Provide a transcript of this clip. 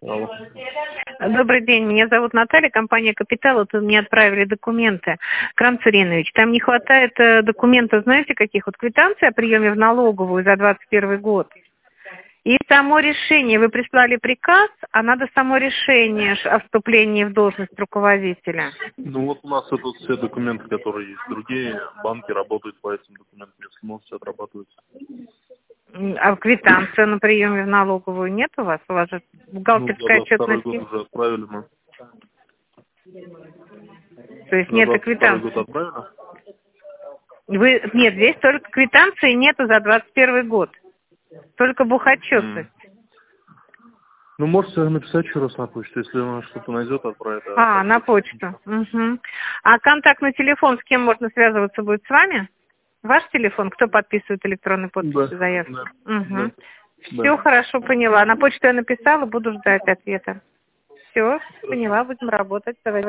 Алло. Добрый день, меня зовут Наталья, компания «Капитал». Вот мне отправили документы. Крам Цуринович, там не хватает документов, знаете, каких? Вот квитанции о приеме в налоговую за 2021 год. И само решение, вы прислали приказ, а надо само решение о вступлении в должность руководителя. Ну вот у нас это все документы, которые есть. Другие банки работают по этим документам, если можете отрабатывать. А квитанция на приеме в налоговую нет у вас? У вас же бухгалтерская отчетность. Год уже отправили мы. То есть нет и квитанции. Год отправили? Нет, здесь только квитанции нету за 2021 год. Только бухотчетность. Ну, можете написать еще раз на почту, если она что-то найдет, отправит. На почту. Угу. А контактный телефон, с кем можно связываться, будет с вами? Ваш телефон? Кто подписывает электронной подписью заявки? Да. Угу. Да. Все хорошо, поняла. На почту я написала, буду ждать ответа. Все, поняла, будем работать. Давай.